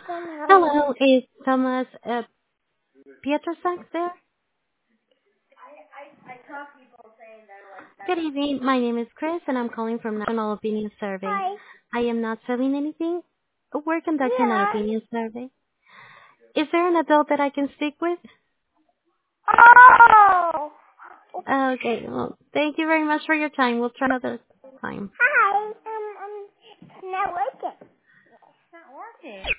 Hello, is Thomas Peterson there? Good evening. My name is Chris, and I'm calling from National Opinion Survey. Hi. I am not selling anything. We're conducting an Yeah. opinion survey. Is there an adult that I can speak with? Oh. Okay. Well, thank you very much for your time. We'll try another time. Hi. It's not working.